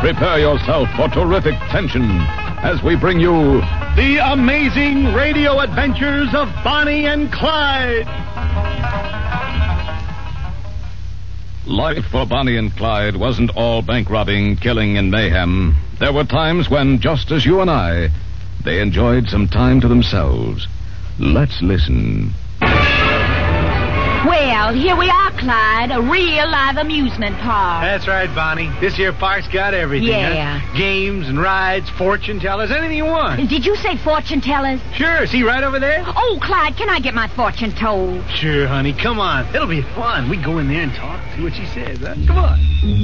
Prepare yourself for terrific tension as we bring you the amazing radio adventures of Bonnie and Clyde. Life for Bonnie and Clyde wasn't all bank robbing, killing, and mayhem. There were times when, just as you and I, they enjoyed some time to themselves. Let's listen. Well, here we are, Clyde, a real live amusement park. That's right, Bonnie. This here park's got everything. Yeah. Huh? Games and rides, fortune tellers, anything you want. Did you say fortune tellers? Sure, see right over there? Oh, Clyde, can I get my fortune told? Sure, honey, come on. It'll be fun. We go in there and talk, see what she says, huh? Come on.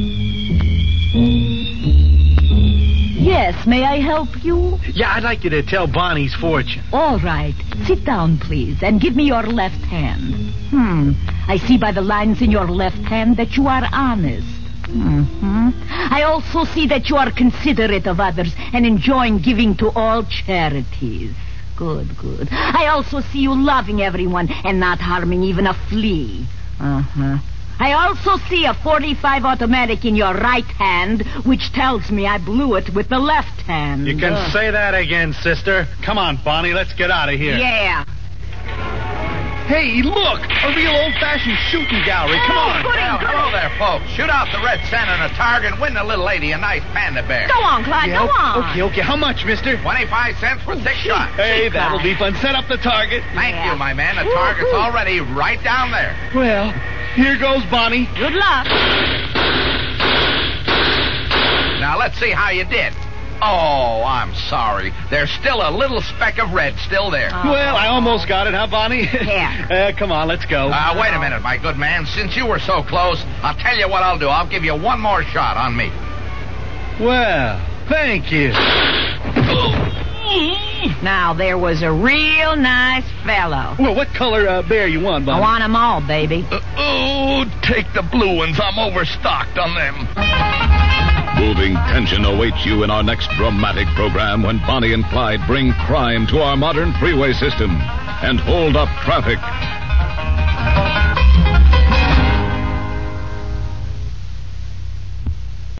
Yes, may I help you? Yeah, I'd like you to tell Bonnie's fortune. All right. Sit down, please, and give me your left hand. I see by the lines in your left hand that you are honest. I also see that you are considerate of others and enjoying giving to all charities. Good. I also see you loving everyone and not harming even a flea. I also see a .45 automatic in your right hand, which tells me I blew it with the left hand. You can say that again, sister. Come on, Bonnie, let's get out of here. Yeah. Hey, look, a real old-fashioned shooting gallery. Come on. Hello there, folks. Shoot out the red Santa and a target and win the little lady a nice panda bear. Go on, Clyde, go on. Okay. How much, mister? 25 cents for 6 shots. Hey, that'll be fun. Set up the target. Thank you, my man. The target's already right down there. Well, here goes Bonnie. Good luck. Now, let's see how you did. Oh, I'm sorry. There's still a little speck of red still there. Well, I almost got it, huh, Bonnie? Yeah. Come on, let's go. Wait a minute, my good man. Since you were so close, I'll tell you what I'll do. I'll give you one more shot on me. Well, thank you. Now, there was a real nice fellow. Well, what color bear you want, Bonnie? I want them all, baby. Take the blue ones. I'm overstocked on them. Moving tension awaits you in our next dramatic program when Bonnie and Clyde bring crime to our modern freeway system and hold up traffic